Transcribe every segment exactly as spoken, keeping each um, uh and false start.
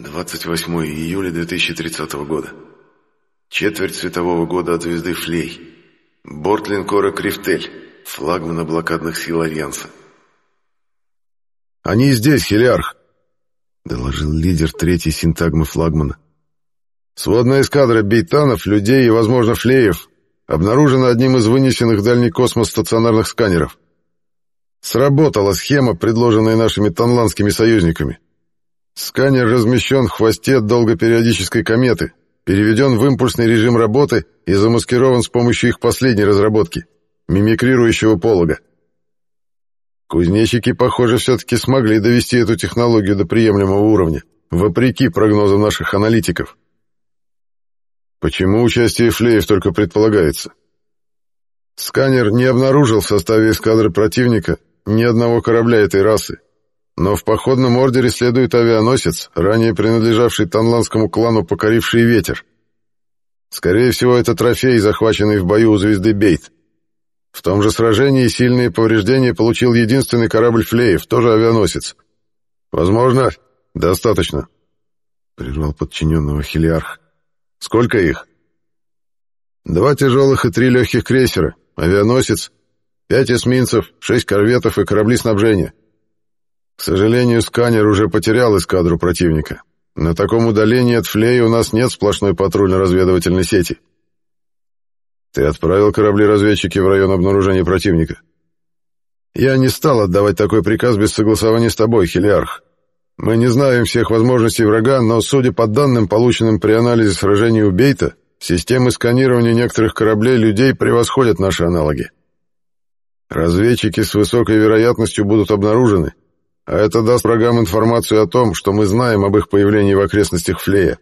двадцать восьмое июля две тысячи тридцатого года. Четверть светового года от звезды Флей. Борт линкора «Крифтель», флагмана блокадных сил Альянса. «Они здесь, Хелиарх», — доложил лидер третьей синтагмы флагмана. «Сводная эскадра бейтанов, людей и, возможно, флеев обнаружена одним из вынесенных в дальний космос стационарных сканеров. Сработала схема, предложенная нашими танланскими союзниками. Сканер размещен в хвосте долгопериодической кометы, переведен в импульсный режим работы и замаскирован с помощью их последней разработки — мимикрирующего полога. Кузнечики, похоже, все-таки смогли довести эту технологию до приемлемого уровня, вопреки прогнозам наших аналитиков. Почему участие флеев только предполагается? Сканер не обнаружил в составе эскадры противника ни одного корабля этой расы, но в походном ордере следует авианосец, ранее принадлежавший танланскому клану «Покоривший ветер». Скорее всего, это трофей, захваченный в бою у звезды Бейт. В том же сражении сильные повреждения получил единственный корабль флеев, тоже авианосец. Возможно, достаточно, — прервал подчиненного Хелиарх. Сколько их? Два тяжелых и три легких крейсера, авианосец, пять эсминцев, шесть корветов и корабли снабжения. К сожалению, сканер уже потерял эскадру противника. На таком удалении от Флея у нас нет сплошной патрульно-разведывательной сети. Ты отправил корабли-разведчики в район обнаружения противника? Я не стал отдавать такой приказ без согласования с тобой, Хелиарх. Мы не знаем всех возможностей врага, но, судя по данным, полученным при анализе сражений у Бейта, системы сканирования некоторых кораблей людей превосходят наши аналоги. Разведчики с высокой вероятностью будут обнаружены, а это даст врагам информацию о том, что мы знаем об их появлении в окрестностях Флея.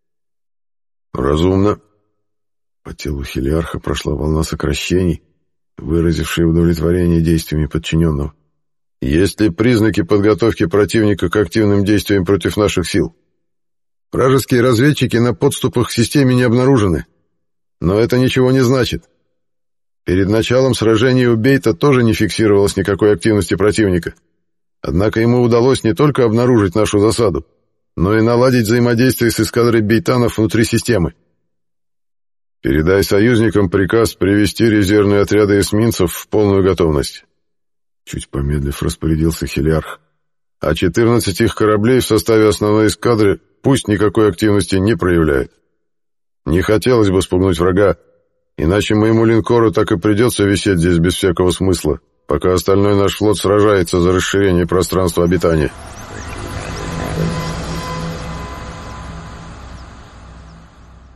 Разумно. По телу Хелиарха прошла волна сокращений, выразившая удовлетворение действиями подчиненного. Есть ли признаки подготовки противника к активным действиям против наших сил? Вражеские разведчики на подступах к системе не обнаружены, но это ничего не значит. Перед началом сражения у Бейта тоже не фиксировалось никакой активности противника. Однако ему удалось не только обнаружить нашу засаду, но и наладить взаимодействие с эскадрой бейтанов внутри системы. Передай союзникам приказ привести резервные отряды эсминцев в полную готовность. Чуть помедлив распорядился Хелиарх. А четырнадцать их кораблей в составе основной эскадры пусть никакой активности не проявляет. Не хотелось бы спугнуть врага, иначе моему линкору так и придется висеть здесь без всякого смысла, пока остальной наш флот сражается за расширение пространства обитания.